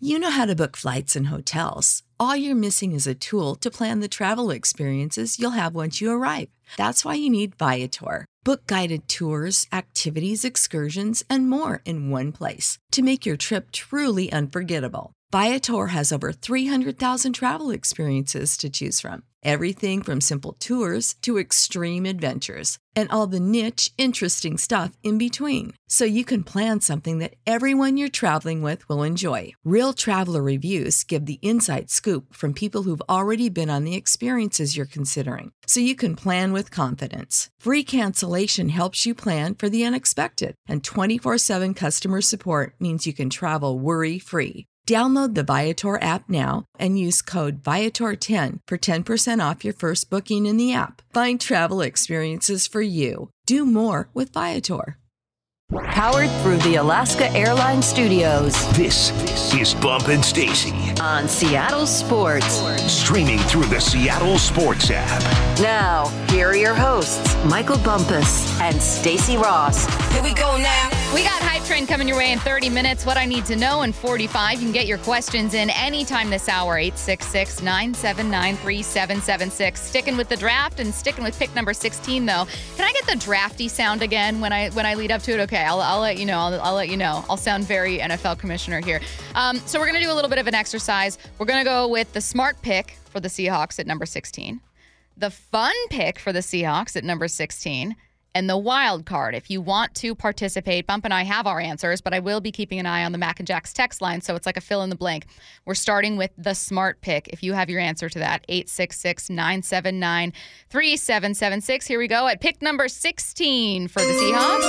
You know how to book flights and hotels. All you're missing is a tool to plan the travel experiences you'll have once you arrive. That's why you need Viator. Book guided tours, activities, excursions, and more in one place to make your trip truly unforgettable. Viator has over 300,000 travel experiences to choose from. Everything from simple tours to extreme adventures and all the niche, interesting stuff in between. So you can plan something that everyone you're traveling with will enjoy. Real traveler reviews give the inside scoop from people who've already been on the experiences you're considering. So you can plan with confidence. Free cancellation helps you plan for the unexpected. And 24/7 customer support means you can travel worry-free. Download the Viator app now and use code Viator10 for 10% off your first booking in the app. Find travel experiences for you. Do more with Viator. Powered through the Alaska Airlines Studios. This is Bump and Stacy On Seattle Sports. Streaming through the Seattle Sports app. Now, here are your hosts, Michael Bumpus and Stacy Ross. Here we go now. We got Hype Train coming your way in 30 minutes. What I need to know in 45. You can get your questions in anytime this hour. 866-979-3776. Sticking with the draft and sticking with pick number 16, though. Can I get the drafty sound again when I lead up to it? Okay, I'll let you know. I'll let you know. I'll sound very NFL commissioner here. So we're going to do a little bit of an exercise. We're going to go with the smart pick for the Seahawks at number 16. The fun pick for the Seahawks at number 16. And the wild card. If you want to participate, Bump and I have our answers, but I will be keeping an eye on the Mac and Jack's text line, so it's like a fill in the blank. We're starting with the smart pick. If you have your answer to that, 866-979-3776. Here we go at pick number 16 for the Seahawks.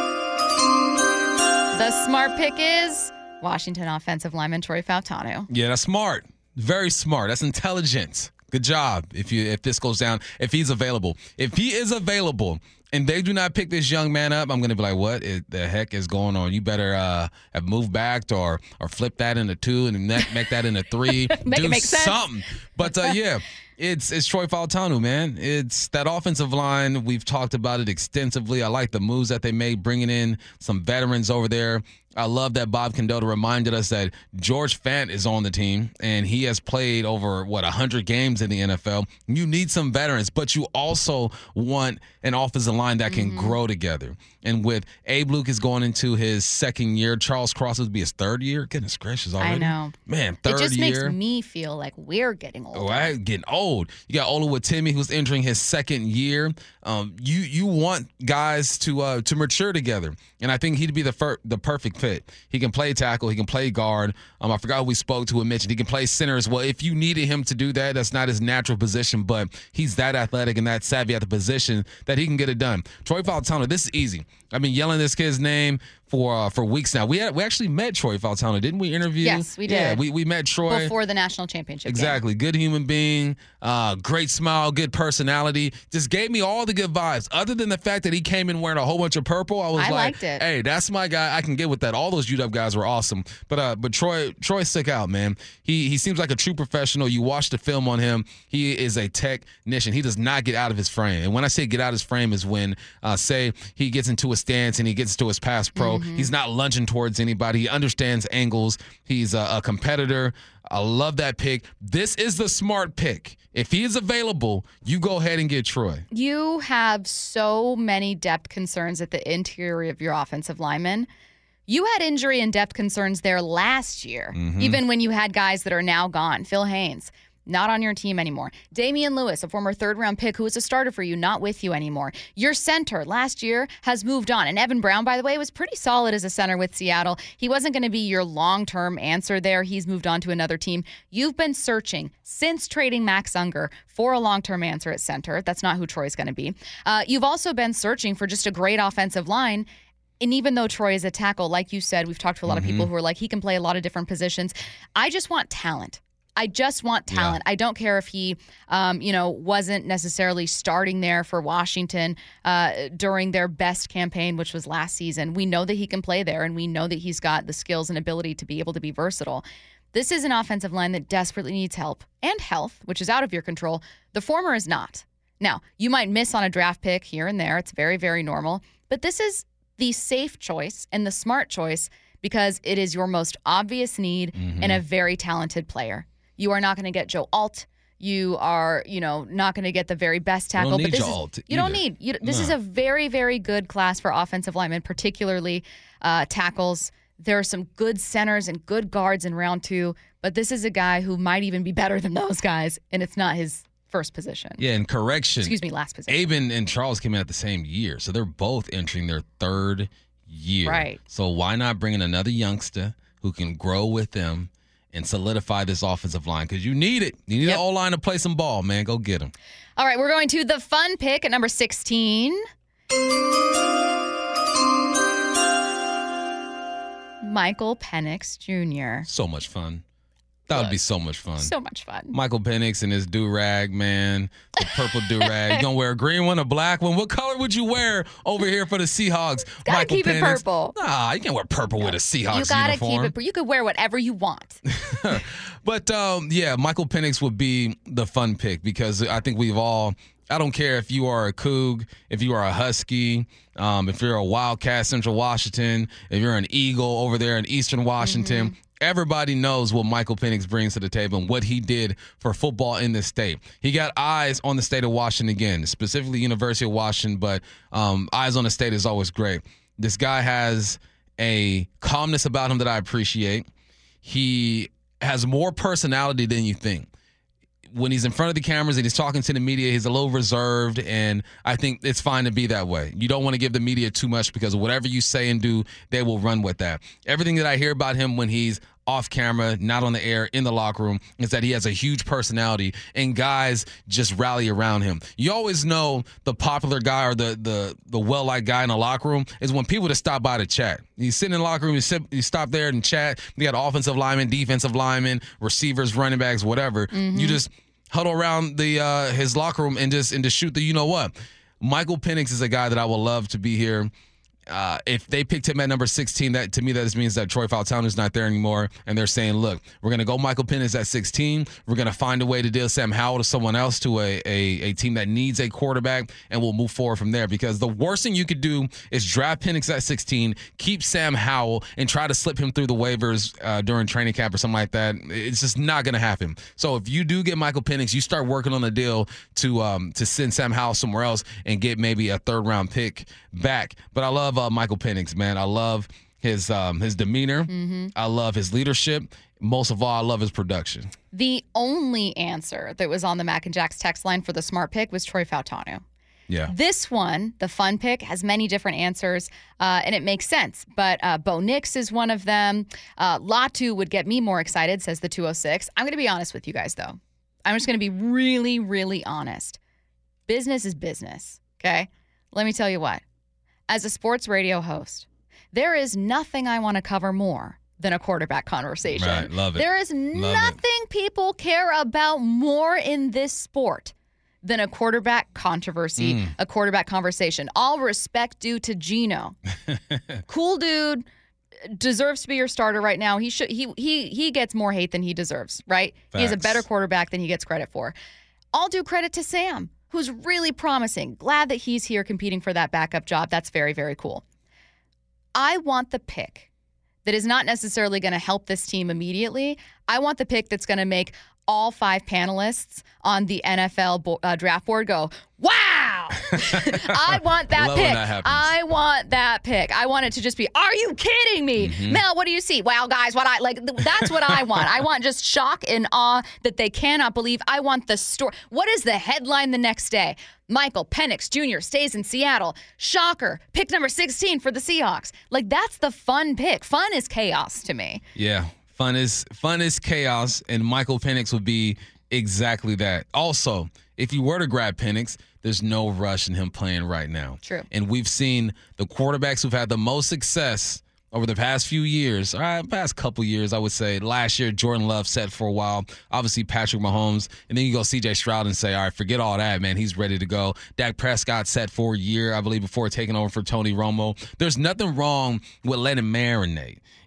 The smart pick is Washington offensive lineman Troy Fautanu. Yeah, that's smart. Very smart. That's intelligent. Good job. If this goes down, if he's available. If he is available and they do not pick this young man up, I'm going to be like, what the heck is going on? You better have moved back or flip that into 2 and make that into 3. Make do it make sense. something. But yeah, it's Troy Fautanu, man. It's that offensive line. We've talked about it extensively. I like the moves that they made, bringing in some veterans over there. I love that Bob Condotta reminded us that George Fant is on the team, and he has played over, 100 games in the NFL. You need some veterans, but you also want an offensive line that can grow together. And with Abe Lucas going into his second year, Charles Cross would be his third year. Goodness gracious, already. I know. Man, third year. It just makes me feel like we're getting older. Oh, I'm getting old. You got Oluwatimi, who's entering his second year. You want guys to mature together, and I think he'd be the perfect fit. He can play tackle. He can play guard. I forgot who we spoke to and mentioned. He can play center as well. If you needed him to do that, that's not his natural position, but he's that athletic and that savvy at the position that he can get it done. Troy Fautanu, this is easy. I've been yelling this kid's name for weeks now. We actually met Troy Fautanu, didn't we? Interview? Yes, we did. Yeah, we met Troy before the national championship. Exactly. Game. Good human being, great smile, good personality. Just gave me all the good vibes. Other than the fact that he came in wearing a whole bunch of purple, I liked it. Hey, that's my guy. I can get with that. All those UW guys were awesome. But Troy stuck out, man. He seems like a true professional. You watch the film on him. He is a technician. He does not get out of his frame. And when I say get out of his frame is when, say, he gets into a stance and he gets to his pass pro. He's not lunging towards anybody. He understands angles. He's a competitor. I love that pick. This is the smart pick. If he is available, you go ahead and get Troy. You have so many depth concerns at the interior of your offensive linemen. You had injury and depth concerns there last year, even when you had guys that are now gone. Phil Haynes, not on your team anymore. Damian Lewis, a former third-round pick who was a starter for you, not with you anymore. Your center last year has moved on. And Evan Brown, by the way, was pretty solid as a center with Seattle. He wasn't going to be your long-term answer there. He's moved on to another team. You've been searching since trading Max Unger for a long-term answer at center. That's not who Troy's going to be. You've also been searching for just a great offensive line. And even though Troy is a tackle, like you said, we've talked to a lot of people who are like, he can play a lot of different positions. I just want talent. I just want talent. Yeah. I don't care if he, wasn't necessarily starting there for Washington during their best campaign, which was last season. We know that he can play there, and we know that he's got the skills and ability to be able to be versatile. This is an offensive line that desperately needs help and health, which is out of your control. The former is not. Now, you might miss on a draft pick here and there. It's very, very normal. But this is the safe choice and the smart choice because it is your most obvious need and a very talented player. You are not going to get Joe Alt. You are, not going to get the very best tackle. You don't need but Joe Alt. You don't need. This is a very, very good class for offensive linemen, particularly tackles. There are some good centers and good guards in round 2, but this is a guy who might even be better than those guys, and it's not his first position. Yeah, and correction. Excuse me, last position. Aben and Charles came in at the same year, so they're both entering their 3rd year. Right. So why not bring in another youngster who can grow with them and solidify this offensive line? Because you need it. You need an O-line to play some ball, man. Go get them. All right, we're going to the fun pick at number 16. Michael Penix Jr. So much fun. That would be so much fun. So much fun. Michael Penix and his do-rag, man. The purple do-rag. You going to wear a green one, a black one? What color would you wear over here for the Seahawks? Gotta Michael keep Penix. It purple. Nah, you can't wear purple with a Seahawks You gotta uniform. keep it. You could wear whatever you want. But, Michael Penix would be the fun pick because I think I don't care if you are a Coug, if you are a Husky, if you're a Wildcat, Central Washington, if you're an Eagle over there in Eastern Washington. Everybody knows what Michael Penix brings to the table and what he did for football in this state. He got eyes on the state of Washington again, specifically University of Washington, but eyes on the state is always great. This guy has a calmness about him that I appreciate. He has more personality than you think. When he's in front of the cameras and he's talking to the media, he's a little reserved, and I think it's fine to be that way. You don't want to give the media too much because whatever you say and do, they will run with that. Everything that I hear about him when he's off camera, not on the air, in the locker room, is that he has a huge personality and guys just rally around him. You always know the popular guy or the well-liked guy in the locker room is when people just stop by to chat. You sit in the locker room, you stop there and chat. You got offensive linemen, defensive linemen, receivers, running backs, whatever. You just huddle around his locker room and just shoot the you-know-what. Michael Penix is a guy that I would love to be here. If they picked him at number 16, that to me that just means that Troy Fautanu is not there anymore, and they're saying, look, we're going to go Michael Penix at 16. We're going to find a way to deal Sam Howell to someone else, to a team that needs a quarterback, and we'll move forward from there. Because the worst thing you could do is draft Penix at 16, keep Sam Howell, and try to slip him through the waivers during training camp or something like that. It's just not going to happen. So if you do get Michael Penix, you start working on a deal to send Sam Howell somewhere else and get maybe a 3rd-round pick back. But I love Michael Penix, man. I love his demeanor. I love his leadership. Most of all, I love his production. The only answer that was on the Mac and Jack's text line for the smart pick was Troy Fautanu. Yeah. This one, the fun pick, has many different answers, and it makes sense. But Bo Nix is one of them. Latu would get me more excited, says the 206. I'm going to be honest with you guys, though. I'm just going to be really, really honest. Business is business, okay? Let me tell you what. As a sports radio host, there is nothing I want to cover more than a quarterback conversation. Right, love it. There is nothing people care about more in this sport than a quarterback controversy, a quarterback conversation. All respect due to Geno. Cool dude, deserves to be your starter right now. He gets more hate than he deserves, right? Facts. He is a better quarterback than he gets credit for. All due credit to Sam, who's really promising. Glad that he's here competing for that backup job. That's very, very cool. I want the pick that is not necessarily going to help this team immediately. I want the pick that's going to make all 5 panelists on the NFL draft board go, wow! I want that Love pick. when that happens. I want that pick. I want it to just be, are you kidding me? Mel, what do you see? Well, guys, that's what I want. I want just shock and awe that they cannot believe. I want the story. What is the headline the next day? Michael Penix Jr. stays in Seattle. Shocker. Pick number 16 for the Seahawks. That's the fun pick. Fun is chaos to me. Yeah. Fun is chaos, and Michael Penix would be exactly that. Also, if you were to grab Penix, there's no rush in him playing right now. True. And we've seen the quarterbacks who've had the most success over the past few years, past couple years, I would say. Last year, Jordan Love set for a while. Obviously, Patrick Mahomes. And then you go C.J. Stroud and say, all right, forget all that, man. He's ready to go. Dak Prescott set for a year, I believe, before taking over for Tony Romo. There's nothing wrong with letting marinate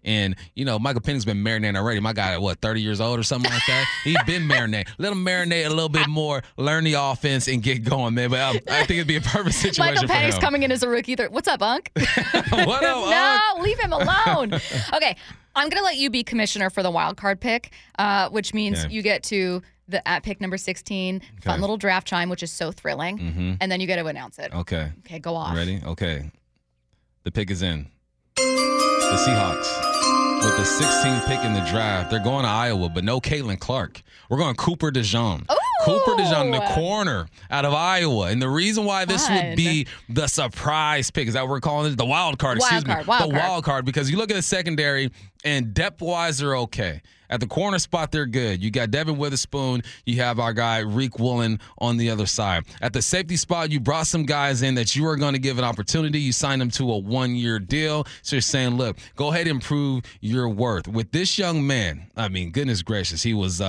And, Michael Penix been marinating already. My guy, 30 years old or something like that? He's been marinating. Let him marinate a little bit more, learn the offense, and get going, man. But I think it'd be a perfect situation Michael for him. Penix coming in as a rookie. What's up, Unc? What up, Unc? No, leave him alone. Okay, I'm going to let you be commissioner for the wild card pick, which means you get to at pick number 16, fun little draft chime, which is so thrilling, and then you get to announce it. Okay. Okay, go off. Ready? Okay. The pick is in. The Seahawks, with the 16th pick in the draft, they're going to Iowa, but no Caitlin Clark. We're going Cooper DeJean. Ooh. Cooper DeJean, the corner out of Iowa. And the reason why this would be the surprise pick, is that what we're calling it? The wild card, wild card, because you look at the secondary, and depth-wise, they're okay. At the corner spot, they're good. You got Devin Witherspoon. You have our guy, Reek Woolen, on the other side. At the safety spot, you brought some guys in that you are going to give an opportunity. You signed them to a one-year deal. So you're saying, look, go ahead and prove your worth. With this young man, I mean, goodness gracious, he was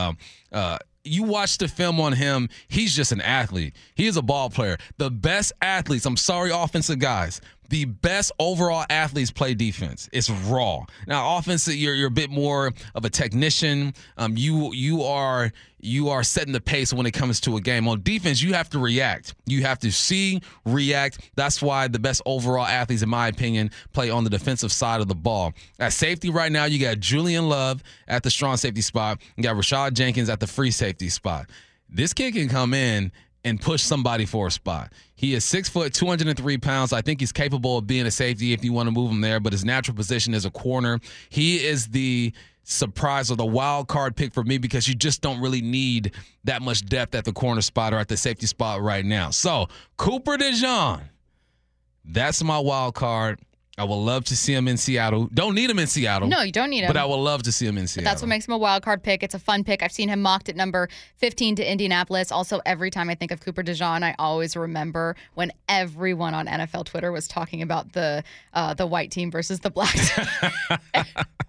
you watch the film on him, he's just an athlete. He is a ball player. The best athletes, I'm sorry, offensive guys, the best overall athletes play defense. It's raw. Now, offense, you're a bit more of a technician. You are setting the pace when it comes to a game. On defense, you have to react. You have to see, react. That's why the best overall athletes, in my opinion, play on the defensive side of the ball. At safety right now, you got Julian Love at the strong safety spot. You got Rashad Jenkins at the free safety spot. This kid can come in and push somebody for a spot. He is 6 foot, 203 pounds. I think he's capable of being a safety if you want to move him there, but his natural position is a corner. He is the surprise or the wild card pick for me, because you just don't really need that much depth at the corner spot or at the safety spot right now. So, Cooper DeJean, that's my wild card. I would love to see him in Seattle. Don't need him in Seattle. No, you don't need him. But I would love to see him in Seattle. But that's what makes him a wild card pick. It's a fun pick. I've seen him mocked at number 15 to Indianapolis. Also, every time I think of Cooper DeJean, I always remember when everyone on NFL Twitter was talking about the white team versus the black team.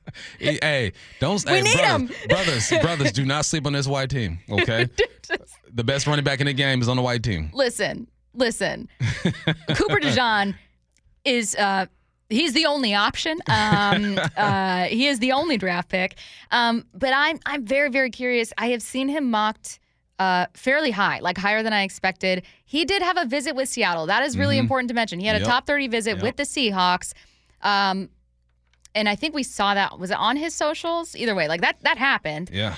Hey, don't. We need him. Brothers, do not sleep on this white team, okay? The best running back in the game is on the white team. Listen. Cooper DeJean is he's the only option. He is the only draft pick. But I'm very, very curious. I have seen him mocked fairly high, like higher than I expected. He did have a visit with Seattle. That is really important to mention. He had a top 30 visit with the Seahawks. And I think we saw that. Was it on his socials? Either way, like that happened. Yeah.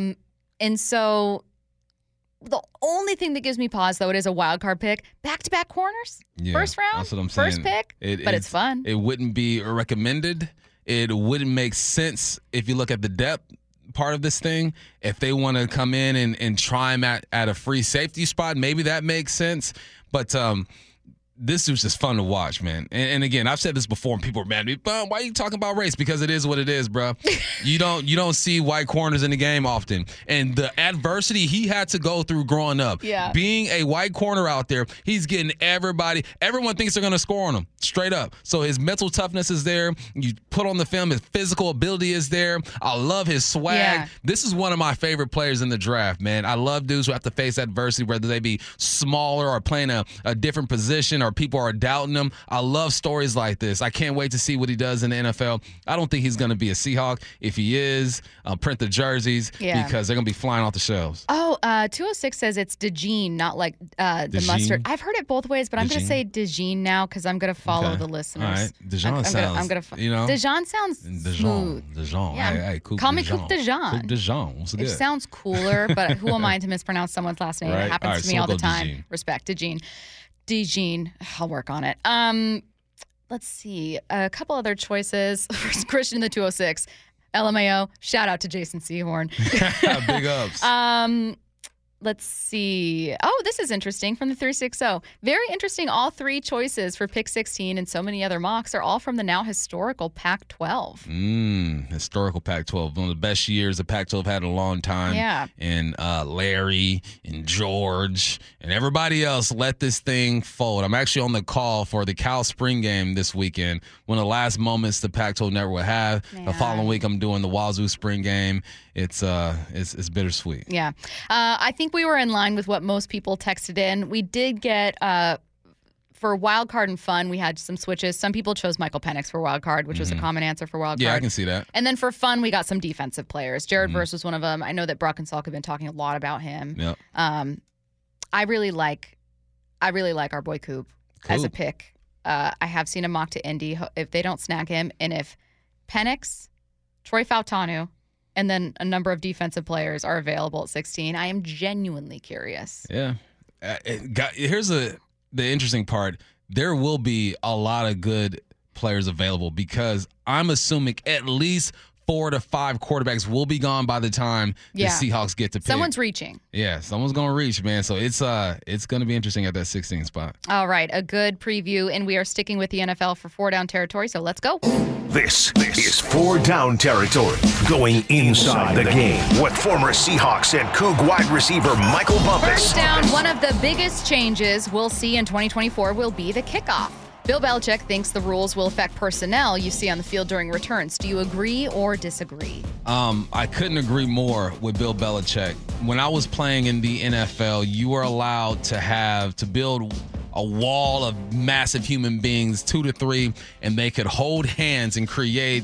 And so the only thing that gives me pause, though, it is a wild card pick. Back-to-back corners? Yeah, first round? that's what I'm saying. First pick? But it's fun. It wouldn't be recommended. It wouldn't make sense if you look at the depth part of this thing. If they want to come in and try him at a free safety spot, maybe that makes sense. But this dude's just fun to watch, man. And again, I've said this before, and people are mad at me. But why are you talking about race? Because it is what it is, bro. You don't see white corners in the game often. And the adversity he had to go through growing up, being a white corner out there, he's getting everybody. Everyone thinks they're going to score on him, straight up. So his mental toughness is there. You put on the film, his physical ability is there. I love his swag. Yeah. This is one of my favorite players in the draft, man. I love dudes who have to face adversity, whether they be smaller or playing a different position, or people are doubting him. I love stories like this. I can't wait to see what he does in the NFL. I don't think he's going to be a Seahawk. If he is, print the jerseys because they're going to be flying off the shelves. Oh, 206 says it's DeJean, not like the mustard. I've heard it both ways, but I'm going to say DeJean now because I'm going to follow the listeners. All right. DeJean sounds, DeJean sounds smooth. DeJean. Yeah. Hey, call me Coop DeJean. Coop DeJean. What's good? It sounds cooler, but who am I to mispronounce someone's last name? Right. It happens to me all the time. DeJean. Respect. DeJean. I'll work on it. Let's see. A couple other choices. First, Christian the 206. LMAO. Shout out to Jason Sehorn. Big ups. Let's see. Oh, this is interesting from the 360. Very interesting. All three choices for pick 16 and so many other mocks are all from the now historical Pac-12. Historical Pac-12. One of the best years the Pac-12 had in a long time. Yeah. And Larry and George and everybody else let this thing fold. I'm actually on the call for the Cal Spring game this weekend. One of the last moments the Pac-12 network will have. Man. The following week I'm doing the Wazoo Spring game. It's bittersweet. Yeah. I think we were in line with what most people texted in. We did get for wild card and fun, we had some switches. Some people chose Michael Penix for wild card, which was a common answer for wild card. Yeah, I can see that. And then for fun, we got some defensive players. Jared Verse was one of them. I know that Brock and Salk have been talking a lot about him. Yep. I really like our boy Coop as a pick. I have seen him mock to Indy. If they don't snag him, and if Penix, Troy Fautanu, and then a number of defensive players are available at 16, I am genuinely curious. Yeah. Here's the interesting part. There will be a lot of good players available because I'm assuming at least 4 to 5 quarterbacks will be gone by the time the Seahawks get to pick. Someone's reaching. Yeah, someone's going to reach, man. So it's going to be interesting at that 16 spot. All right, a good preview, and we are sticking with the NFL for 4 down territory, so let's go. This is 4 down territory, going inside the game with former Seahawks and Coug wide receiver Michael Bumpus. First down, one of the biggest changes we'll see in 2024 will be the kickoff. Bill Belichick thinks the rules will affect personnel you see on the field during returns. Do you agree or disagree? I couldn't agree more with Bill Belichick. When I was playing in the NFL, you were allowed to build a wall of massive human beings, 2 to 3, and they could hold hands and create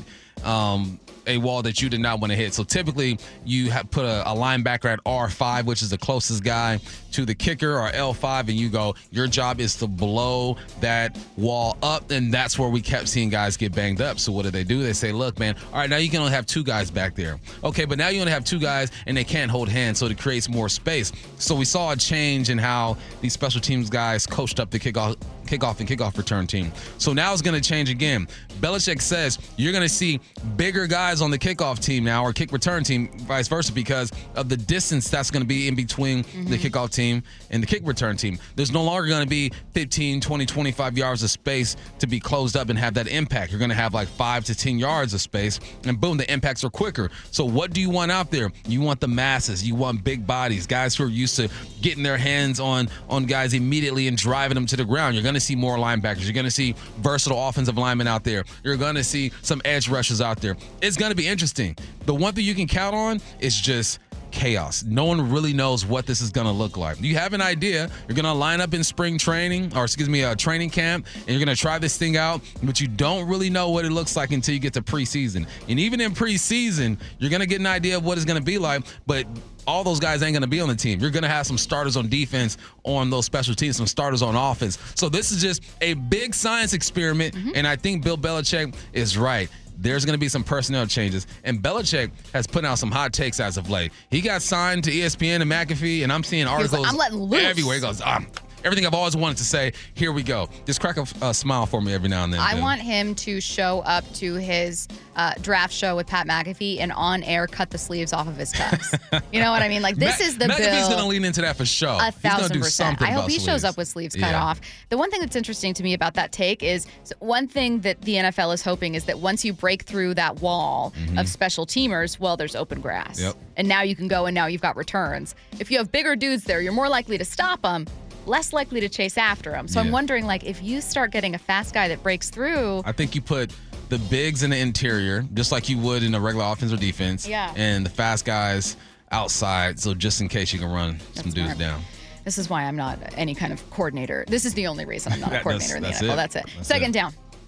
a wall that you did not want to hit. So typically you have put a linebacker at R5, which is the closest guy to the kicker, or L5, and you go, your job is to blow that wall up, and that's where we kept seeing guys get banged up. So what do? They say, look, man, all right, now you can only have 2 guys back there. Okay, but now you only have 2 guys, and they can't hold hands, so it creates more space. So we saw a change in how these special teams guys coached up the kickoff and kickoff return team. So now it's going to change again. Belichick says you're going to see bigger guys on the kickoff team now, or kick return team, vice versa, because of the distance that's going to be in between the kickoff team and the kick return team. There's no longer going to be 15, 20, 25 yards of space to be closed up and have that impact. You're going to have like 5 to 10 yards of space, and boom, the impacts are quicker. So what do you want out there? You want the masses. You want big bodies, guys who are used to getting their hands on guys immediately and driving them to the ground. You're going to see more linebackers. You're going to see versatile offensive linemen out there. You're going to see some edge rushers out there. It's going to be interesting. The one thing you can count on is just chaos. No one really knows what this is going to look like. You have an idea. You're going to line up in spring training, training camp, and you're going to try this thing out, but you don't really know what it looks like until you get to preseason. And even in preseason, you're going to get an idea of what it's going to be like, but all those guys ain't going to be on the team. You're going to have some starters on defense on those special teams, some starters on offense. So this is just a big science experiment, and I think Bill Belichick is right. There's going to be some personnel changes. And Belichick has put out some hot takes as of late. He got signed to ESPN and McAfee, and I'm seeing articles I'm letting loose everywhere. He goes, everything I've always wanted to say, here we go. Just crack a smile for me every now and then. I want him to show up to his draft show with Pat McAfee and on air cut the sleeves off of his tux. You know what I mean? Like, this is the McAfee's Bill. going to lean into that for sure. 1,000%. I hope he shows up with sleeves cut off. The one thing that's interesting to me about that take is one thing that the NFL is hoping is that once you break through that wall of special teamers, well, there's open grass. Yep. And now you can go, and now you've got returns. If you have bigger dudes there, you're more likely to stop them, less likely to chase after them. So I'm wondering, like, if you start getting a fast guy that breaks through. I think you put the bigs in the interior, just like you would in a regular offense or defense. Yeah. And the fast guys outside, so just in case you can run some dudes down. This is why I'm not any kind of coordinator. This is the only reason I'm not a coordinator in the NFL. That's it. Second down.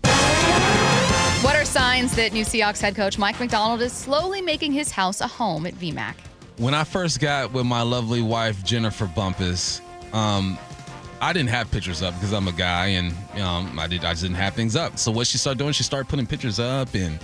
What are signs that new Seahawks head coach Mike Macdonald is slowly making his house a home at VMAC? When I first got with my lovely wife, Jennifer Bumpus, I didn't have pictures up because I'm a guy, and I just didn't have things up. So what she started doing, she started putting pictures up, and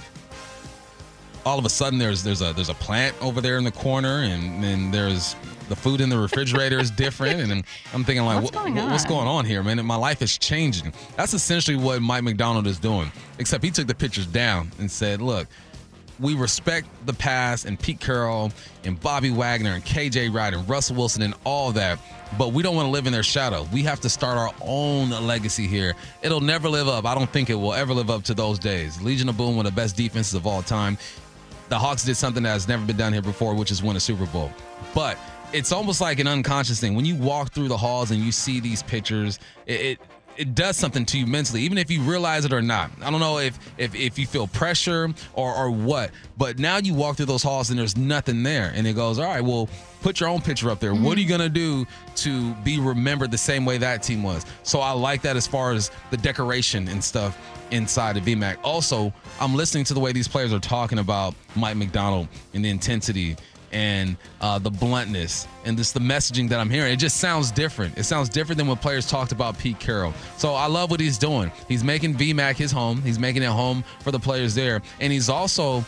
all of a sudden there's a plant over there in the corner, and then there's the food in the refrigerator is different, and I'm thinking, like, what's going on here, man? And my life is changing. That's essentially what Mike Macdonald is doing, except he took the pictures down and said, look, we respect the past and Pete Carroll and Bobby Wagner and KJ Wright and Russell Wilson and all that, but we don't want to live in their shadow. We have to start our own legacy here. It'll never live up. I don't think it will ever live up to those days. Legion of Boom, one of the best defenses of all time. The Hawks did something that has never been done here before, which is win a Super Bowl. But it's almost like an unconscious thing. When you walk through the halls and you see these pictures, it does something to you mentally, even if you realize it or not. I don't know if you feel pressure or what, but now you walk through those halls and there's nothing there. And it goes, all right, well, put your own picture up there. What are you going to do to be remembered the same way that team was? So I like that as far as the decoration and stuff inside of VMAC. Also, I'm listening to the way these players are talking about Mike Macdonald and the intensity and the bluntness and just the messaging that I'm hearing. It just sounds different. It sounds different than when players talked about Pete Carroll. So I love what he's doing. He's making VMAC his home. He's making it home for the players there. And he's also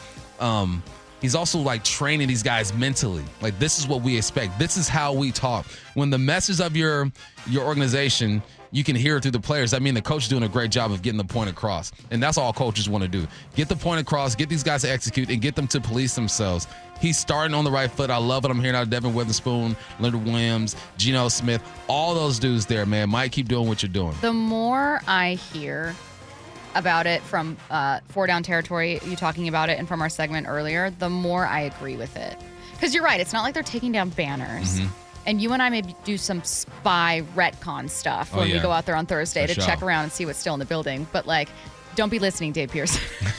like training these guys mentally. Like, this is what we expect. This is how we talk. When the message of your organization, you can hear it through the players. I mean, the coach is doing a great job of getting the point across. And that's all coaches want to do. Get the point across, get these guys to execute, and get them to police themselves. He's starting on the right foot. I love what I'm hearing out of Devin Witherspoon, Leonard Williams, Geno Smith, all those dudes there, man. Mike, keep doing what you're doing. The more I hear about it from Four Down Territory, you talking about it, and from our segment earlier, the more I agree with it. Because you're right. It's not like they're taking down banners. And you and I maybe do some spy retcon stuff when we go out there on Thursday to check around and see what's still in the building. But, like, don't be listening, Dave Pierce.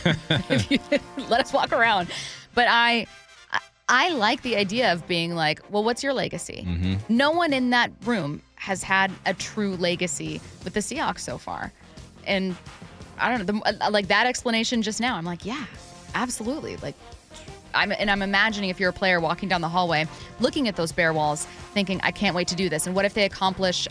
Let us walk around. But I like the idea of being like, well, what's your legacy? No one in that room has had a true legacy with the Seahawks so far. And I don't know, like that explanation just now, I'm like, yeah, absolutely. Like, I'm imagining if you're a player walking down the hallway, looking at those bare walls, thinking, I can't wait to do this. And what if they accomplish,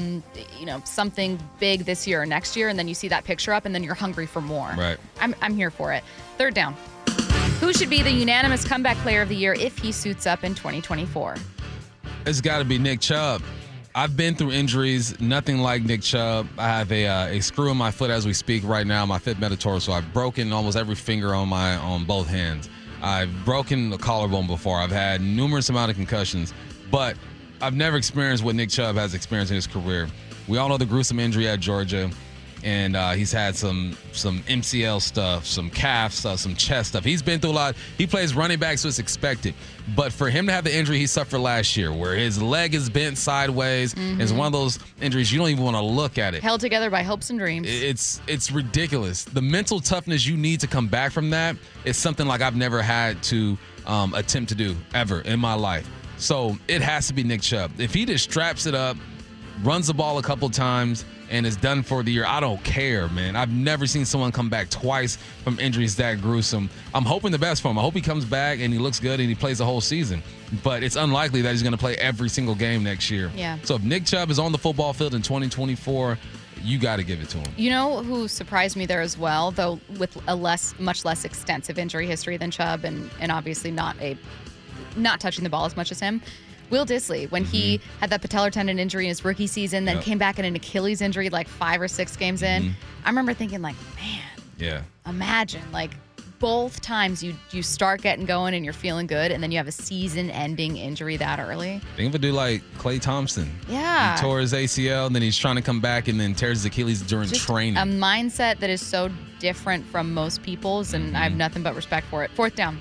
something big this year or next year, and then you see that picture up, and then you're hungry for more. Right. I'm here for it. Third down. Who should be the unanimous comeback player of the year if he suits up in 2024? It's got to be Nick Chubb. I've been through injuries, nothing like Nick Chubb. I have a screw in my foot as we speak right now, my fifth metatarsal. I've broken almost every finger on both hands. I've broken the collarbone before. I've had numerous amount of concussions, but I've never experienced what Nick Chubb has experienced in his career. We all know the gruesome injury at Georgia, and he's had some MCL stuff, some calf stuff, some chest stuff. He's been through a lot. He plays running back, so it's expected. But for him to have the injury he suffered last year, where his leg is bent sideways, is one of those injuries you don't even want to look at it. Held together by hopes and dreams. It's ridiculous. The mental toughness you need to come back from that is something like I've never had to attempt to do ever in my life. So it has to be Nick Chubb. If he just straps it up, runs the ball a couple times, and is done for the year, I don't care, man. I've never seen someone come back twice from injuries that gruesome. I'm hoping the best for him. I hope he comes back and he looks good and he plays the whole season. But it's unlikely that he's going to play every single game next year. Yeah. So if Nick Chubb is on the football field in 2024, you got to give it to him. You know who surprised me there as well, though with a much less extensive injury history than Chubb, and obviously not touching the ball as much as him? Will Dissly, when he had that patellar tendon injury in his rookie season, then came back in an Achilles injury like 5 or 6 games in. I remember thinking, like, man, imagine, like, both times you start getting going and you're feeling good, and then you have a season-ending injury that early. Think of a dude like Klay Thompson. Yeah. He tore his ACL, and then he's trying to come back and then tears his Achilles during training. A mindset that is so different from most people's, and I have nothing but respect for it. Fourth down.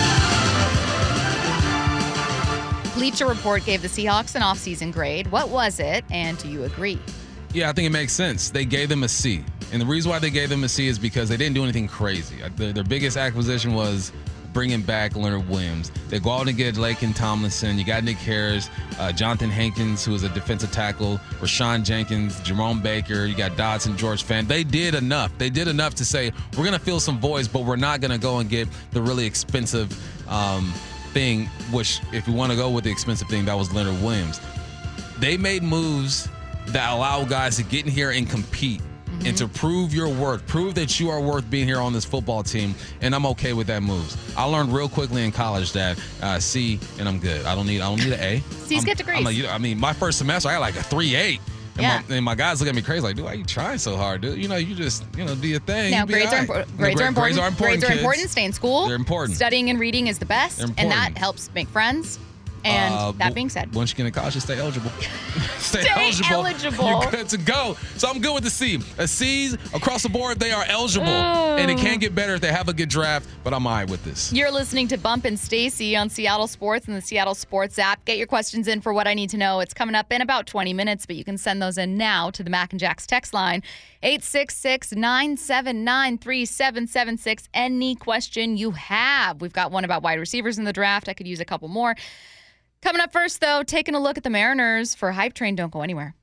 Bleacher Report gave the Seahawks an offseason grade. What was it, and do you agree? Yeah, I think it makes sense. They gave them a C. And the reason why they gave them a C is because they didn't do anything crazy. Their biggest acquisition was bringing back Leonard Williams. They go out and get Laken Tomlinson. You got Nick Harris, Jonathan Hankins, who is a defensive tackle, Rashawn Jenkins, Jerome Baker. You got Dodson, George Fenn. They did enough. They did enough to say, we're going to fill some voids, but we're not going to go and get the really expensive thing, which if you want to go with the expensive thing, that was Leonard Williams. They made moves that allow guys to get in here and compete and to prove your worth, prove that you are worth being here on this football team, and I'm okay with that moves. I learned real quickly in college that C and I'm good. I don't need an A. C's get degrees. My first semester I got like a 3.8. And my guys look at me crazy like, dude, why are you trying so hard, dude? You just do your thing. Now, grades are important. Grades are important. Grades are important. Stay in school. They're important. Studying and reading is the best, and that helps make friends. And that being said, once you get in college, stay eligible. Stay eligible. You're good to go. So I'm good with the C. A C's across the board, they are eligible. And it can get better if they have a good draft, but I'm all right with this. You're listening to Bump and Stacy on Seattle Sports and the Seattle Sports app. Get your questions in for what I need to know. It's coming up in about 20 minutes, but you can send those in now to the Mac and Jack's text line, 866-979-3776. Any question you have. We've got one about wide receivers in the draft. I could use a couple more. Coming up first, though, taking a look at the Mariners for Hype Train. Don't go anywhere.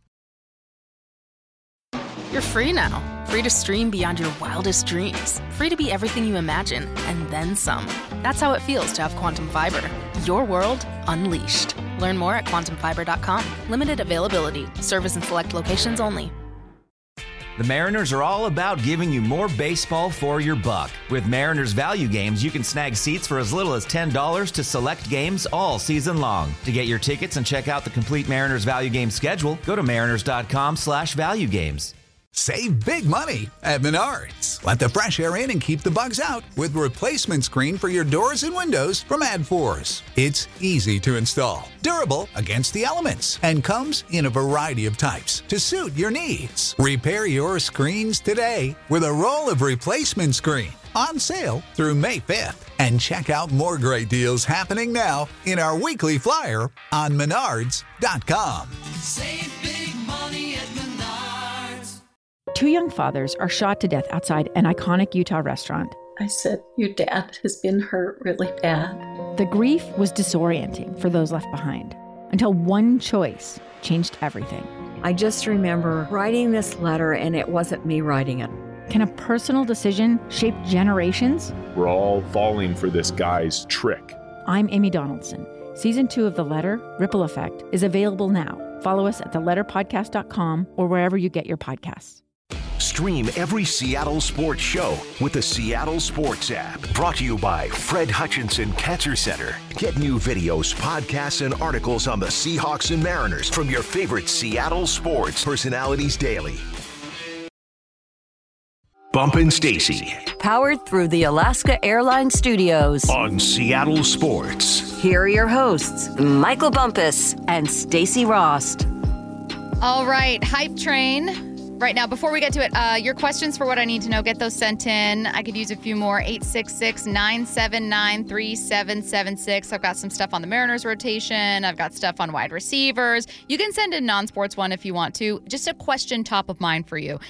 You're free now. Free to stream beyond your wildest dreams. Free to be everything you imagine, and then some. That's how it feels to have Quantum Fiber. Your world unleashed. Learn more at quantumfiber.com. Limited availability. Service in select locations only. The Mariners are all about giving you more baseball for your buck. With Mariners Value Games, you can snag seats for as little as $10 to select games all season long. To get your tickets and check out the complete Mariners Value Games schedule, go to mariners.com/valuegames. Save big money at Menards. Let the fresh air in and keep the bugs out with replacement screen for your doors and windows from AdForce. It's easy to install, durable against the elements, and comes in a variety of types to suit your needs. Repair your screens today with a roll of replacement screen on sale through May 5th. And check out more great deals happening now in our weekly flyer on Menards.com. Save big money at Menards. Two young fathers are shot to death outside an iconic Utah restaurant. I said, your dad has been hurt really bad. The grief was disorienting for those left behind until one choice changed everything. I just remember writing this letter, and it wasn't me writing it. Can a personal decision shape generations? We're all falling for this guy's trick. I'm Amy Donaldson. Season 2 of The Letter, Ripple Effect, is available now. Follow us at theletterpodcast.com or wherever you get your podcasts. Stream every Seattle sports show with the Seattle Sports app. Brought to you by Fred Hutchinson Cancer Center. Get new videos, podcasts, and articles on the Seahawks and Mariners from your favorite Seattle sports personalities daily. Bump and Stacy. Powered through the Alaska Airlines Studios. On Seattle Sports. Here are your hosts, Michael Bumpus and Stacy Rost. All right, Hype Train. Right now, before we get to it, your questions for what I need to know, get those sent in. I could use a few more. 866-979-3776. I've got some stuff on the Mariners rotation. I've got stuff on wide receivers. You can send in non-sports one if you want to. Just a question top of mind for you.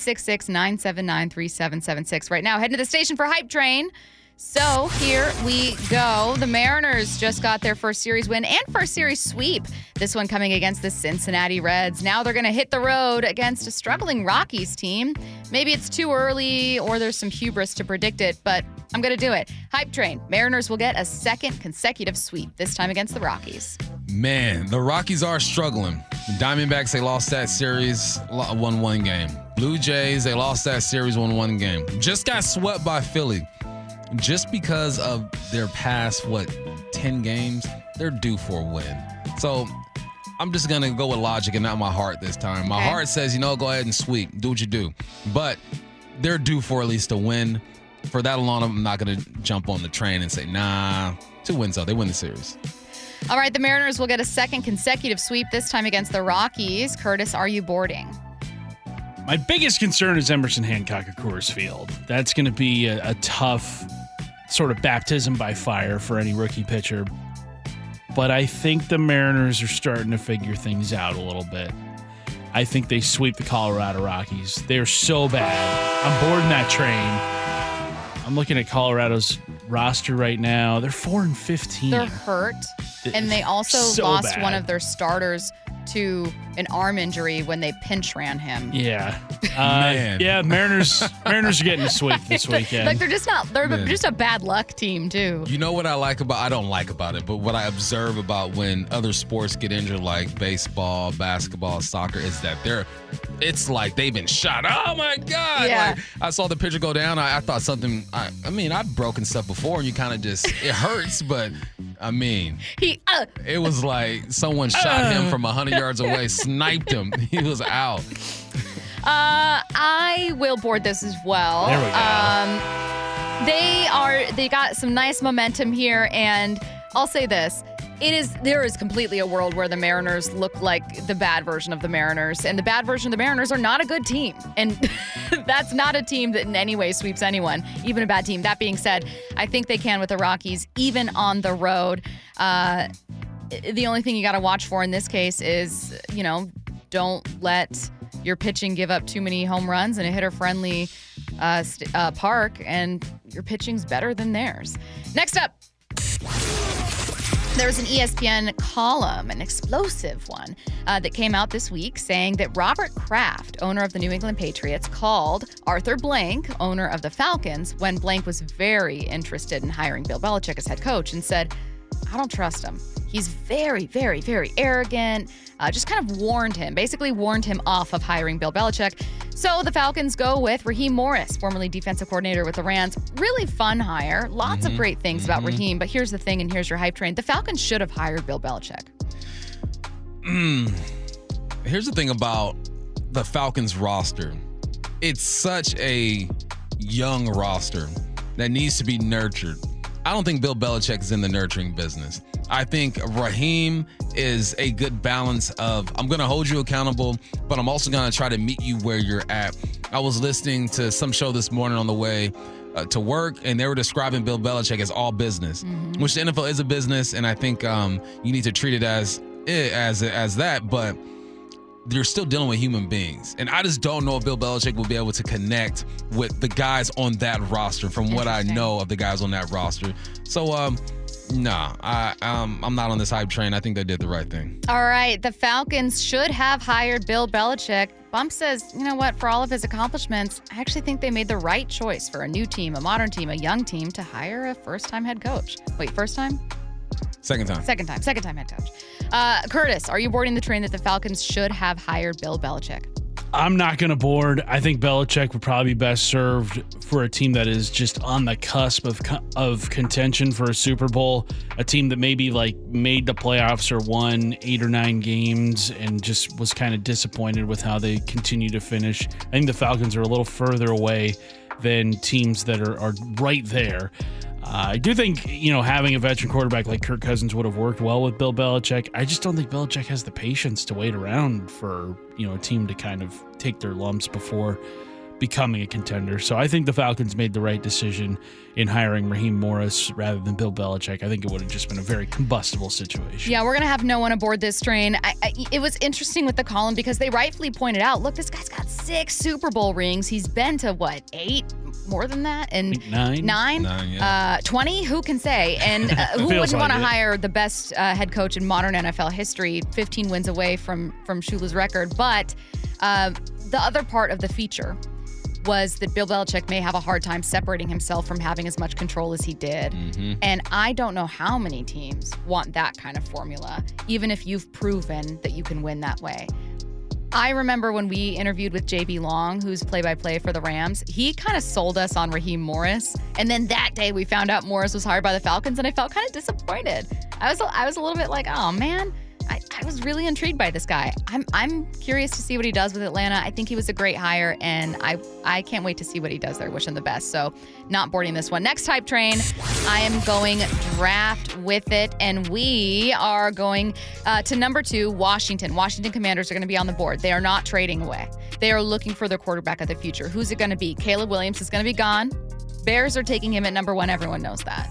866-979-3776. Right now, heading to the station for Hype Train. So here we go. The Mariners just got their first series win and first series sweep. This one coming against the Cincinnati Reds. Now they're going to hit the road against a struggling Rockies team. Maybe it's too early or there's some hubris to predict it, but I'm going to do it. Hype Train. Mariners will get a second consecutive sweep, this time against the Rockies. Man, the Rockies are struggling. Diamondbacks, they lost that series, won one game. Blue Jays, they lost that series, won one game. Just got swept by Philly. Just because of their past, 10 games, they're due for a win. So I'm just going to go with logic and not my heart this time. My heart says, go ahead and sweep. Do what you do. But they're due for at least a win. For that alone, I'm not going to jump on the train and say, 2 wins though. They win the series. All right, the Mariners will get a second consecutive sweep, this time against the Rockies. Curtis, are you boarding? My biggest concern is Emerson Hancock at Coors Field. That's going to be a tough sort of baptism by fire for any rookie pitcher. But I think the Mariners are starting to figure things out a little bit. I think they sweep the Colorado Rockies. They're so bad. I'm boarding that train. I'm looking at Colorado's roster right now. They're 4-15. They're hurt. And they also lost one of their starters to an arm injury when they pinch ran him. Yeah. Mariners are getting a sweep this weekend. Like they're just a bad luck team too. You know what I don't like about it, but what I observe about when other sports get injured like baseball, basketball, soccer is that it's like they've been shot. Oh my God. Yeah. Like, I saw the pitcher go down. I thought something, I've broken stuff before and you kind of just, it hurts, but it was like someone shot him from 100 yards away, sniped him. He was out. I will board this as well. There we go. They got some nice momentum here, and I'll say this. There is completely a world where the Mariners look like the bad version of the Mariners, and the bad version of the Mariners are not a good team. And that's not a team that in any way sweeps anyone, even a bad team. That being said, I think they can with the Rockies, even on the road. The only thing you got to watch for in this case is, don't let your pitching give up too many home runs in a hitter-friendly park, and your pitching's better than theirs. Next up. There was an ESPN column, an explosive one, that came out this week saying that Robert Kraft, owner of the New England Patriots, called Arthur Blank, owner of the Falcons, when Blank was very interested in hiring Bill Belichick as head coach, and said, I don't trust him. He's very, very, very arrogant. Just kind of basically warned him off of hiring Bill Belichick. So the Falcons go with Raheem Morris, formerly defensive coordinator with the Rams. Really fun hire. Lots of great things about Raheem. But here's the thing, and here's your hype train. The Falcons should have hired Bill Belichick. Here's the thing about the Falcons roster. It's such a young roster that needs to be nurtured. I don't think Bill Belichick is in the nurturing business. I think Raheem is a good balance of, I'm going to hold you accountable, but I'm also going to try to meet you where you're at. I was listening to some show this morning on the way to work, and they were describing Bill Belichick as all business, which the NFL is a business, and I think you need to treat it as that, but you're still dealing with human beings. And I just don't know if Bill Belichick will be able to connect with the guys on that roster from what I know of the guys on that roster. So, I'm not on this hype train. I think they did the right thing. All right. The Falcons should have hired Bill Belichick. Bump says, you know what? For all of his accomplishments, I actually think they made the right choice for a new team, a modern team, a young team to hire a first-time head coach. Wait, first time? Second time head coach. Curtis, are you boarding the train that the Falcons should have hired Bill Belichick? I'm not going to board. I think Belichick would probably be best served for a team that is just on the cusp of contention for a Super Bowl, a team that maybe made the playoffs or won 8 or 9 games and just was kind of disappointed with how they continue to finish. I think the Falcons are a little further away than teams that are right there. I do think, having a veteran quarterback like Kirk Cousins would have worked well with Bill Belichick. I just don't think Belichick has the patience to wait around for, a team to kind of take their lumps before becoming a contender. So I think the Falcons made the right decision in hiring Raheem Morris rather than Bill Belichick. I think it would have just been a very combustible situation. Yeah, we're going to have no one aboard this train. It was interesting with the column because they rightfully pointed out, look, this guy's got 6 Super Bowl rings. He's been to, 8? More than that? And 9? 20? Who can say? And who wouldn't want to hire the best head coach in modern NFL history, 15 wins away from Shula's record? But the other part of the feature was that Bill Belichick may have a hard time separating himself from having as much control as he did. And I don't know how many teams want that kind of formula, even if you've proven that you can win that way. I remember when we interviewed with JB Long, who's play-by-play for the Rams, he kind of sold us on Raheem Morris. And then that day we found out Morris was hired by the Falcons, and I felt kind of disappointed. I was a little bit like, oh, man. I was really intrigued by this guy. I'm curious to see what he does with Atlanta. I think he was a great hire, and I can't wait to see what he does there. Wish him the best. So not boarding this one. Next hype train, I am going draft with it, and we are going to number 2, Washington. Washington Commanders are going to be on the board. They are not trading away. They are looking for their quarterback of the future. Who's it going to be? Caleb Williams is going to be gone. Bears are taking him at number 1. Everyone knows that.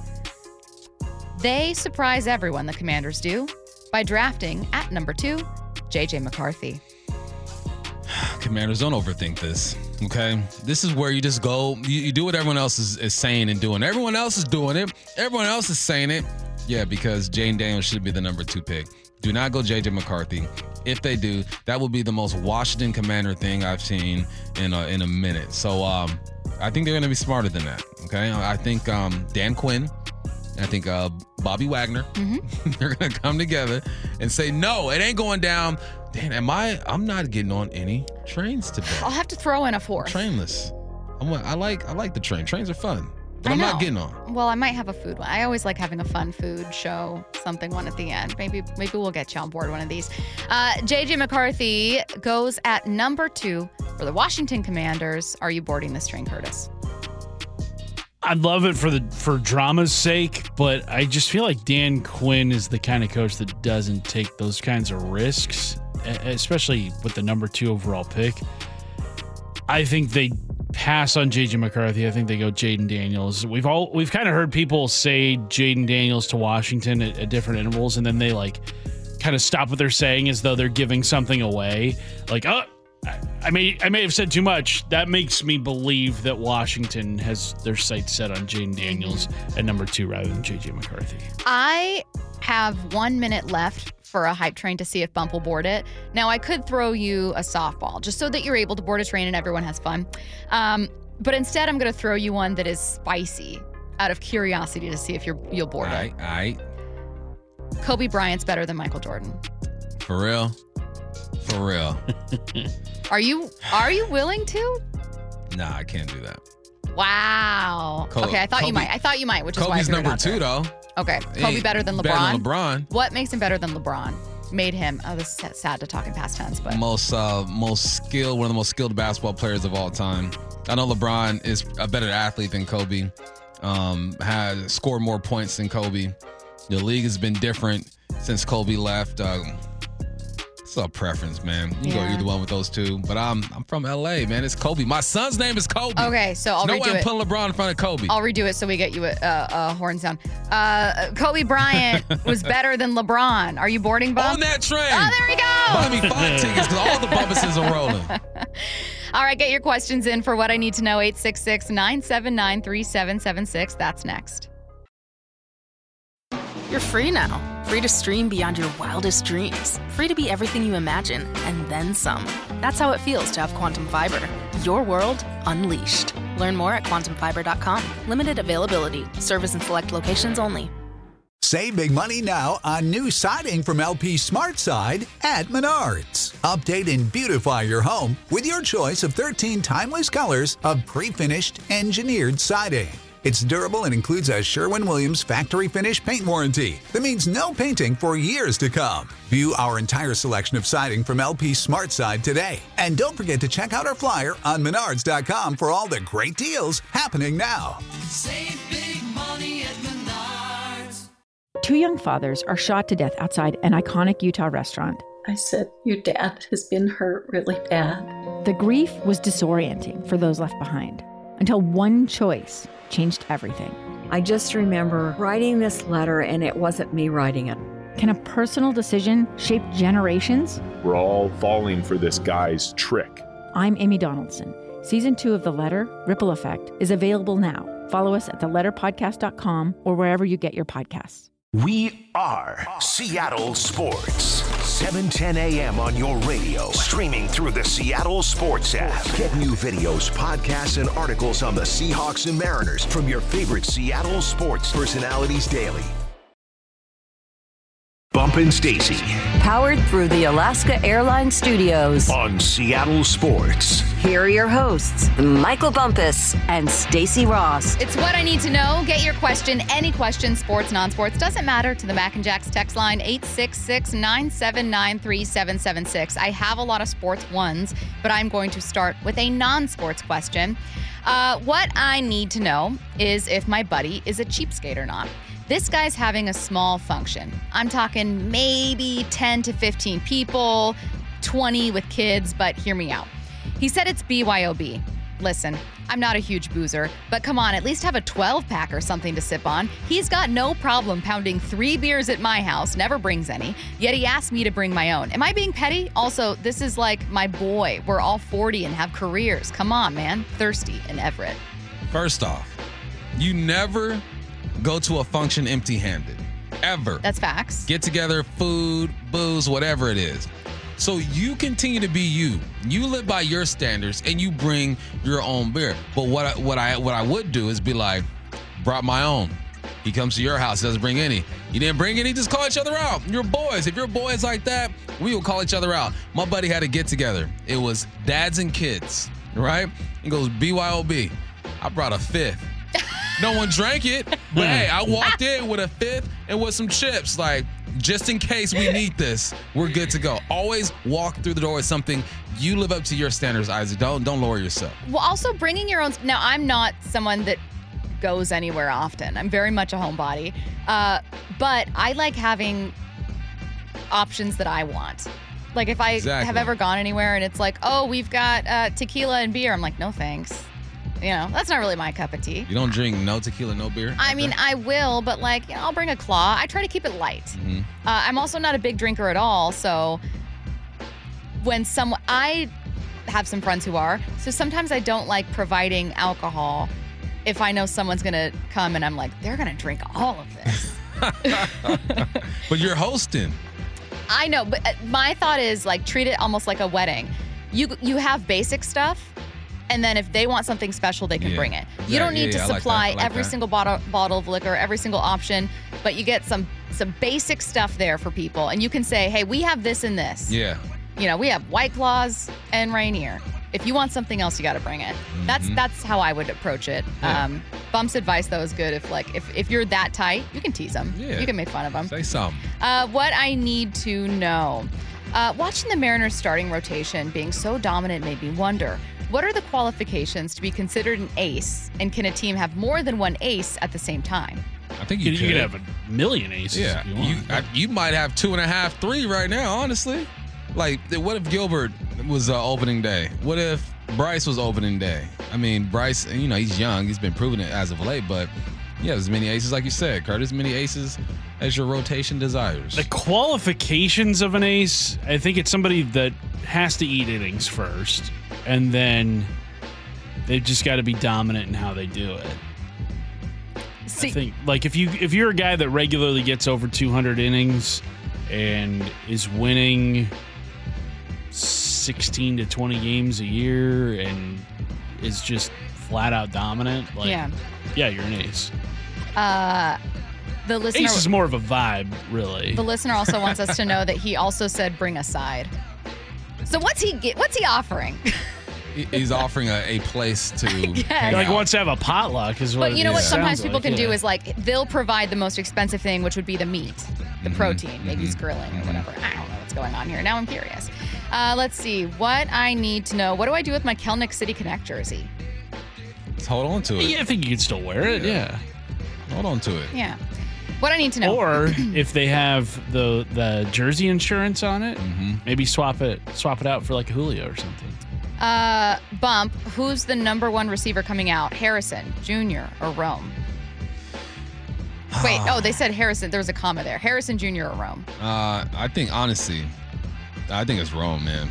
They surprise everyone, the Commanders do, by drafting at number 2, J.J. McCarthy. Commanders, don't overthink this, okay? This is where you just go, you do what everyone else is saying and doing. Everyone else is doing it. Everyone else is saying it. Yeah, because Jane Daniels should be the number 2 pick. Do not go J.J. McCarthy. If they do, that will be the most Washington Commander thing I've seen in a minute. So I think they're going to be smarter than that, okay? I think Dan Quinn, I think Bobby Wagner, they're going to come together and say, no, it ain't going down. Dan, I'm not getting on any trains today. I'll have to throw in a 4th. Trainless. I like the train. Trains are fun, but I'm not getting on. Well, I might have a food one. I always like having a fun food show, one at the end. Maybe we'll get you on board one of these. J.J. McCarthy goes at number 2 for the Washington Commanders. Are you boarding this train, Curtis? I love it for drama's sake, but I just feel like Dan Quinn is the kind of coach that doesn't take those kinds of risks, especially with the number 2 overall pick. I think they pass on J.J. McCarthy. I think they go Jaden Daniels. We've kind of heard people say Jaden Daniels to Washington at different intervals, and then they like kind of stop what they're saying as though they're giving something away. Like, I may have said too much. That makes me believe that Washington has their sights set on Jaden Daniels at number 2 rather than J.J. McCarthy. I have 1 minute left for a hype train to see if Bump will board it. Now, I could throw you a softball just so that you're able to board a train and everyone has fun. But instead, I'm going to throw you one that is spicy out of curiosity to see if you'll board it. All right. Kobe Bryant's better than Michael Jordan. For real? For real. Are you willing to? Nah, I can't do that. Wow. Okay, I thought you might. I thought you might, which is why I Kobe's threw it number out 2, there. though. Okay, Kobe better than LeBron? Better than LeBron. What makes him better than LeBron? Made him, this is sad to talk in past tense, but. Most skilled, one of the most skilled basketball players of all time. I know LeBron is a better athlete than Kobe, has scored more points than Kobe. The league has been different since Kobe left. It's a preference, man. You can go either one with those two. But I'm from LA, man. It's Kobe. My son's name is Kobe. Okay, so I'll redo it. No way I'm putting LeBron in front of Kobe. I'll redo it so we get you a horn sound. Kobe Bryant was better than LeBron. Are you boarding, Bump? On that train. Oh, there we go. Buy me 5 tickets because all the Bumpuses are rolling. All right, get your questions in for What I Need to Know, 866-979-3776. That's next. You're free now. Free to stream beyond your wildest dreams. Free to be everything you imagine and then some. That's how it feels to have Quantum Fiber. Your world unleashed. Learn more at quantumfiber.com. Limited availability. Service in select locations only. Save big money now on new siding from LP SmartSide at Menards. Update and beautify your home with your choice of 13 timeless colors of pre-finished engineered siding. It's durable and includes a Sherwin-Williams factory finish paint warranty that means no painting for years to come. View our entire selection of siding from LP SmartSide today. And don't forget to check out our flyer on Menards.com for all the great deals happening now. Save big money at Menards. 2 young fathers are shot to death outside an iconic Utah restaurant. I said, your dad has been hurt really bad. The grief was disorienting for those left behind until one choice changed everything. I just remember writing this letter, and it wasn't me writing it. Can a personal decision shape generations? We're all falling for this guy's trick. I'm Amy Donaldson. Season 2 of The Letter, Ripple Effect, is available now. Follow us at theletterpodcast.com or wherever you get your podcasts. We are Seattle Sports. 7:10 a.m. on your radio. Streaming through the Seattle Sports app. Get new videos, podcasts, and articles on the Seahawks and Mariners from your favorite Seattle sports personalities daily. Bump and Stacy. Powered through the Alaska Airlines Studios. On Seattle Sports. Here are your hosts, Michael Bumpus and Stacy Ross. It's What I Need to Know. Get your question, any question, sports, non-sports, doesn't matter, to the Mac and Jacks text line, 866-979-3776. I have a lot of sports ones, but I'm going to start with a non-sports question. What I need to know is if my buddy is a cheapskate or not. This guy's having a small function. I'm talking maybe 10 to 15 people, 20 with kids, but hear me out. He said it's BYOB. Listen, I'm not a huge boozer, but come on, at least have a 12-pack or something to sip on. He's got no problem pounding 3 beers at my house, never brings any, yet he asked me to bring my own. Am I being petty? Also, this is like my boy. We're all 40 and have careers. Come on, man. Thirsty in Everett. First off, you never go to a function empty-handed, ever. That's facts. Get together, food, booze, whatever it is. So you continue to be you. You live by your standards and you bring your own beer. But what I would do is be like, brought my own. He comes to your house, doesn't bring any. You didn't bring any, just call each other out. You're boys. If you're boys like that, we will call each other out. My buddy had a get together. It was dads and kids, right? He goes, BYOB. I brought a 5th. No one drank it, but hey, I walked in with a 5th and with some chips. Like, just in case we need this, we're good to go. Always walk through the door with something. You live up to your standards, Isaac. Don't lower yourself. Well, also bringing your own. Now, I'm not someone that goes anywhere often. I'm very much a homebody. But I like having options that I want. Like if I have ever gone anywhere and it's like, oh, we've got tequila and beer. I'm like, no, thanks. You know, that's not really my cup of tea. You don't drink no tequila, no beer? I mean, I will, but like, you know, I'll bring a claw. I try to keep it light. Mm-hmm. I'm also not a big drinker at all. So when I have some friends who are, so sometimes I don't like providing alcohol if I know someone's going to come and I'm like, they're going to drink all of this. But you're hosting. I know, but my thought is like treat it almost like a wedding. You have basic stuff, and then if they want something special, they can bring it. You don't need to supply every single bottle of liquor, every single option, but you get some basic stuff there for people, and you can say, hey, we have this and this. Yeah. You know, we have White Claws and Rainier. If you want something else, you got to bring it. Mm-hmm. That's how I would approach it. Yeah. Bump's advice though is good. If you're that tight, you can tease them. Yeah. You can make fun of them. Say something. What I need to know. Watching the Mariners starting rotation being so dominant made me wonder, what are the qualifications to be considered an ace, and can a team have more than one ace at the same time? I think you could have a million aces. Yeah. If you want. You might have 2.5, 3 right now, honestly. Like, what if Gilbert was opening day? What if Bryce was opening day? I mean, Bryce, you know, he's young. He's been proving it as of late, but yeah, as many aces, like you said, Curtis, as many aces as your rotation desires. The qualifications of an ace, I think it's somebody that has to eat innings first, and then they've just got to be dominant in how they do it. I think, like, if you're a guy that regularly gets over 200 innings and is winning 16 to 20 games a year and is just flat out dominant, like, yeah, you're an ace. The listener, ace is more of a vibe, really. The listener also wants us to know that he also said bring a side. So what's he offering? He's offering a place to hang like out. wants to have a potluck is what. But you know what sometimes people like, can do is like they'll provide the most expensive thing, which would be the meat, the protein. Maybe he's grilling or whatever. I don't know what's going on here. Now I'm curious. Let's see what I need to know. What do I do with my Kelnick City Connect jersey? Just hold on to it. Yeah, I think you can still wear it. Yeah. Hold on to it. Yeah. What I need to know. Or if they have the jersey insurance on it, maybe swap it out for like a Julio or something. Bump, who's the number one receiver coming out? Harrison, Jr., or Rome? Wait, they said Harrison. There was a comma there. Harrison, Jr., or Rome? I think, honestly, it's Rome, man.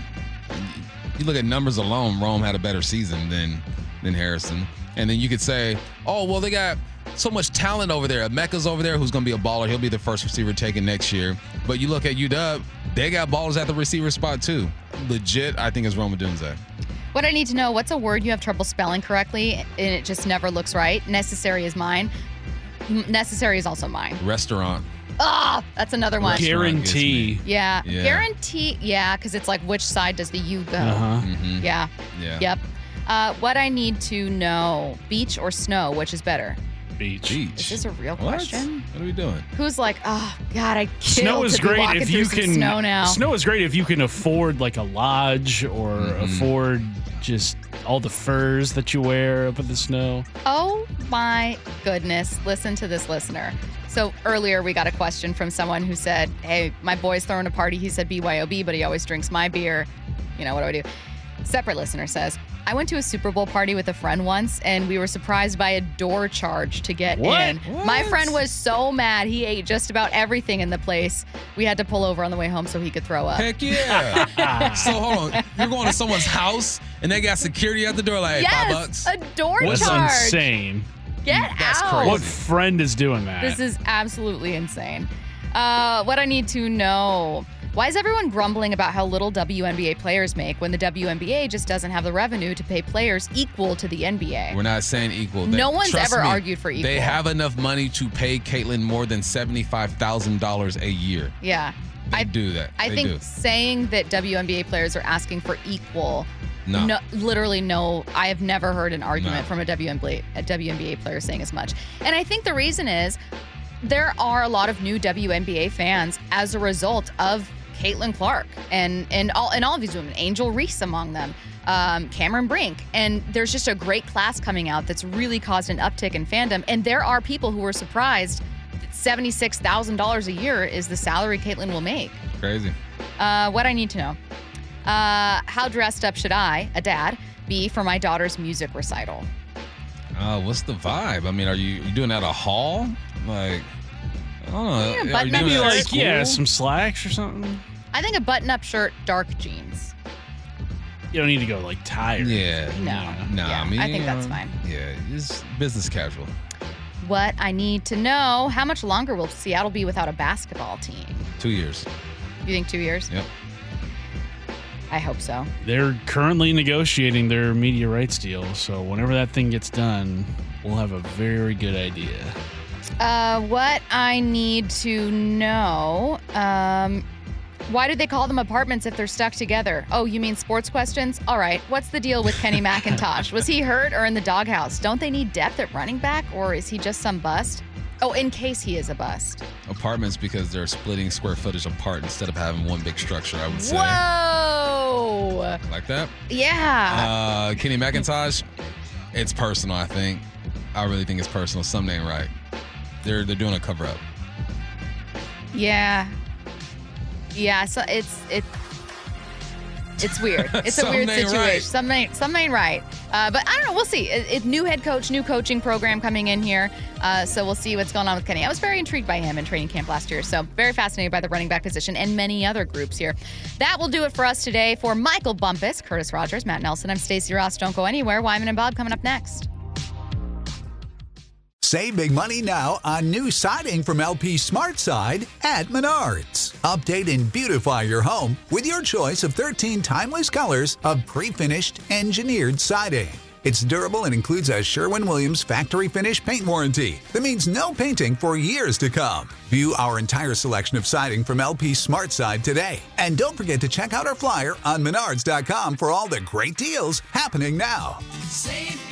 You look at numbers alone, Rome had a better season than Harrison. And then you could say, oh, well, they got so much talent over there. Mecca's over there who's going to be a baller. He'll be the first receiver taken next year. But you look at UW, they got ballers at the receiver spot too. Legit, I think it's Rome Odunze. What I need to know, what's a word you have trouble spelling correctly and it just never looks right? Necessary is mine. Necessary is also mine. Restaurant. Oh, that's another one. Guarantee. Yeah. Guarantee. Yeah, because it's like, which side does the U go? Yeah. Yep. What I need to know, beach or snow, which is better? Beach. Is this a real question? What are we doing? Who's like, oh God, I killed snow is to be great walking if through you some can. Snow now. Snow is great if you can afford like a lodge or afford just all the furs that you wear up in the snow. Oh my goodness! Listen to this listener. So earlier we got a question from someone who said, "Hey, my boy's throwing a party. He said BYOB, but he always drinks my beer. You know, what do I do?" Separate listener says, I went to a Super Bowl party with a friend once, and we were surprised by a door charge to get in. What? My friend was so mad. He ate just about everything in the place. We had to pull over on the way home so he could throw up. Heck yeah. So hold on. You're going to someone's house, and they got security at the door like, hey, yes, $5. A door That's charge. Insane. Get That's out. crazy. What friend is doing that? This is absolutely insane. What I need to know. Why is everyone grumbling about how little WNBA players make when the WNBA just doesn't have the revenue to pay players equal to the NBA? We're not saying equal. No one's trust ever me, argued for equal. They have enough money to pay Caitlin more than $75,000 a year. Yeah. They do that. I They think do. saying that WNBA players are asking for equal, No. literally no. I have never heard an argument from a WNBA player saying as much. And I think the reason is there are a lot of new WNBA fans as a result of Caitlin Clark and all of these women, Angel Reese among them, Cameron Brink. And there's just a great class coming out that's really caused an uptick in fandom. And there are people who were surprised that $76,000 a year is the salary Caitlin will make. Crazy. What I need to know. How dressed up should I, a dad, be for my daughter's music recital? What's the vibe? I mean, are you doing at a hall? Like, I don't know. Yeah, Are you button-up doing it at shirt. school? some slacks or something. I think a button-up shirt, dark jeans. You don't need to go like tired. Yeah. No. I mean, I think that's fine. Yeah, it's business casual. What I need to know, how much longer will Seattle be without a basketball team? 2 years. You think 2 years? Yep. I hope so. They're currently negotiating their media rights deal, so whenever that thing gets done, we'll have a very good idea. What I need to know, why do they call them apartments if they're stuck together? Oh, you mean sports questions? All right. What's the deal with Kenny McIntosh? Was he hurt or in the doghouse? Don't they need depth at running back, or is he just some bust? Oh, in case he is a bust. Apartments because they're splitting square footage apart instead of having one big structure, I would say. Whoa! Like that? Yeah. Kenny McIntosh, it's personal, I think. I really think it's personal. Something ain't right. They're doing a cover-up. Yeah. Yeah, so it's weird. It's a weird Something ain't situation. right. Something ain't right. But I don't know. We'll see. New head coach, new coaching program coming in here. So we'll see what's going on with Kenny. I was very intrigued by him in training camp last year. So very fascinated by the running back position and many other groups here. That will do it for us today. For Michael Bumpus, Curtis Rogers, Matt Nelson, I'm Stacey Ross. Don't go anywhere. Wyman and Bob coming up next. Save big money now on new siding from LP SmartSide at Menards. Update and beautify your home with your choice of 13 timeless colors of pre-finished engineered siding. It's durable and includes a Sherwin-Williams factory finish paint warranty that means no painting for years to come. View our entire selection of siding from LP SmartSide today. And don't forget to check out our flyer on Menards.com for all the great deals happening now. Save